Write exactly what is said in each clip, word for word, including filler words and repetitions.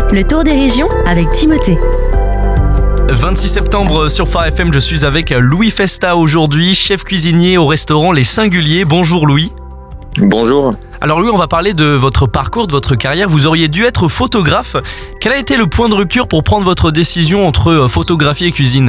le tour des régions avec Timothée. vingt-six septembre sur Phare F M, je suis avec Louis Festa aujourd'hui, chef cuisinier au restaurant Les Singuliers. Bonjour Louis. Bonjour. Alors Louis, on va parler de votre parcours, de votre carrière. Vous auriez dû être photographe. Quel a été le point de rupture pour prendre votre décision entre photographie et cuisine ?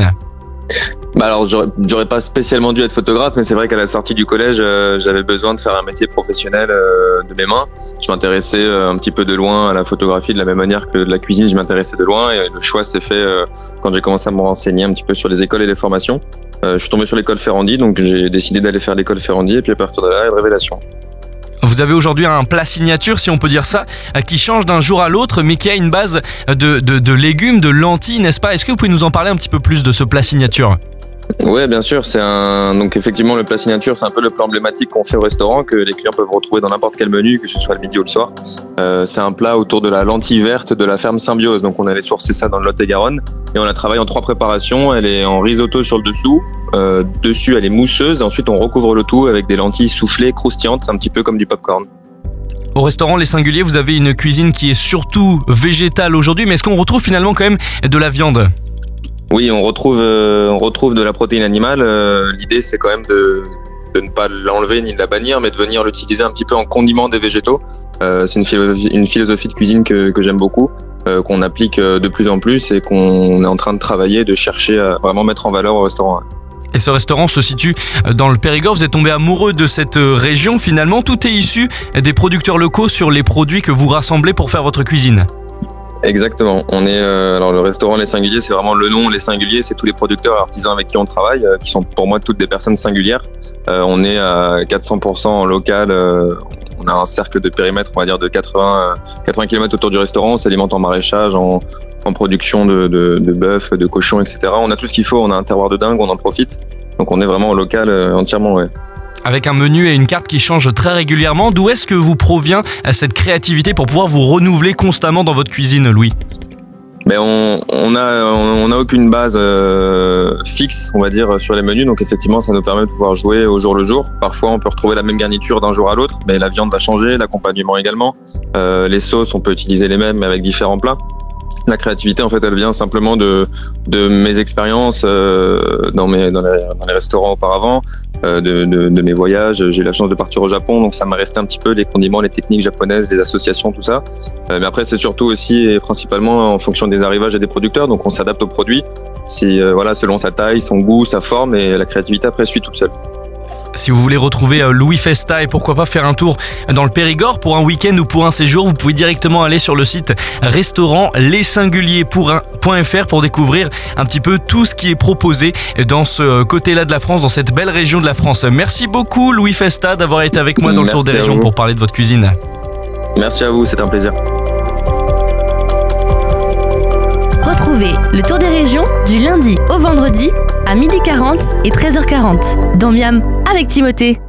Bah alors j'aurais, j'aurais pas spécialement dû être photographe, mais c'est vrai qu'à la sortie du collège, euh, j'avais besoin de faire un métier professionnel euh, de mes mains. Je m'intéressais euh, un petit peu de loin à la photographie de la même manière que de la cuisine, je m'intéressais de loin, et le choix s'est fait euh, quand j'ai commencé à me renseigner un petit peu sur les écoles et les formations. Euh, je suis tombé sur l'école Ferrandi, donc j'ai décidé d'aller faire l'école Ferrandi, et puis à partir de là, une révélation. Vous avez aujourd'hui un plat signature, si on peut dire ça, qui change d'un jour à l'autre, mais qui a une base de, de, de légumes, de lentilles, n'est-ce pas ? Est-ce que vous pouvez nous en parler un petit peu plus de ce plat signature ? Ouais, bien sûr, c'est un donc effectivement le plat signature, c'est un peu le plat emblématique qu'on fait au restaurant, que les clients peuvent retrouver dans n'importe quel menu, que ce soit le midi ou le soir. Euh, c'est un plat autour de la lentille verte de la ferme Symbiose, donc on allait sourcer ça dans le Lot-et-Garonne et on la travaille en trois préparations. Elle est en risotto sur le dessous, euh, dessus elle est mousseuse, et ensuite on recouvre le tout avec des lentilles soufflées, croustillantes, un petit peu comme du popcorn. Au restaurant Les Singuliers, vous avez une cuisine qui est surtout végétale aujourd'hui, mais est-ce qu'on retrouve finalement quand même de la viande ? Oui, on retrouve, euh, on retrouve de la protéine animale. Euh, l'idée, c'est quand même de, de ne pas l'enlever ni de la bannir, mais de venir l'utiliser un petit peu en condiment des végétaux. Euh, c'est une philosophie, une philosophie de cuisine que, que j'aime beaucoup, euh, qu'on applique de plus en plus et qu'on est en train de travailler, de chercher à vraiment mettre en valeur au restaurant. Et ce restaurant se situe dans le Périgord. Vous êtes tombé amoureux de cette région. Finalement, tout est issu des producteurs locaux sur les produits que vous rassemblez pour faire votre cuisine. Exactement. On est euh, alors le restaurant Les Singuliers, c'est vraiment le nom. Les Singuliers, c'est tous les producteurs et artisans avec qui on travaille, euh, qui sont pour moi toutes des personnes singulières. Euh, on est à quatre cents pour cent en local. Euh, on a un cercle de périmètre, on va dire de quatre-vingts kilomètres autour du restaurant. On s'alimente en maraîchage, en, en production de, de, de bœuf, de cochon, et cetera. On a tout ce qu'il faut. On a un terroir de dingue. On en profite. Donc on est vraiment au local euh, entièrement. Ouais. Avec un menu et une carte qui changent très régulièrement, d'où est-ce que vous provient cette créativité pour pouvoir vous renouveler constamment dans votre cuisine, Louis ? Ben on, on a on a aucune base euh, fixe, on va dire, sur les menus, donc effectivement ça nous permet de pouvoir jouer au jour le jour. Parfois on peut retrouver la même garniture d'un jour à l'autre, mais la viande va changer, l'accompagnement également. Euh, les sauces, on peut utiliser les mêmes mais avec différents plats. La créativité, en fait, elle vient simplement de de mes expériences euh, dans mes dans les, dans les restaurants auparavant, euh, de, de de mes voyages. J'ai eu la chance de partir au Japon, donc ça m'a resté un petit peu les condiments, les techniques japonaises, les associations, tout ça. Euh, mais après, c'est surtout aussi et principalement en fonction des arrivages et des producteurs, donc on s'adapte aux produits. Si euh, voilà, selon sa taille, son goût, sa forme, et la créativité après suit toute seule. Si vous voulez retrouver Louis Festa et pourquoi pas faire un tour dans le Périgord pour un week-end ou pour un séjour, vous pouvez directement aller sur le site restaurant les singuliers point f r pour découvrir un petit peu tout ce qui est proposé dans ce côté-là de la France, dans cette belle région de la France. Merci beaucoup Louis Festa d'avoir été avec moi dans le Tour des Régions pour parler de votre cuisine. Merci à vous, c'est un plaisir. Retrouvez le Tour des Régions du lundi au vendredi à midi quarante et treize heures quarante dans Miam avec Timothée.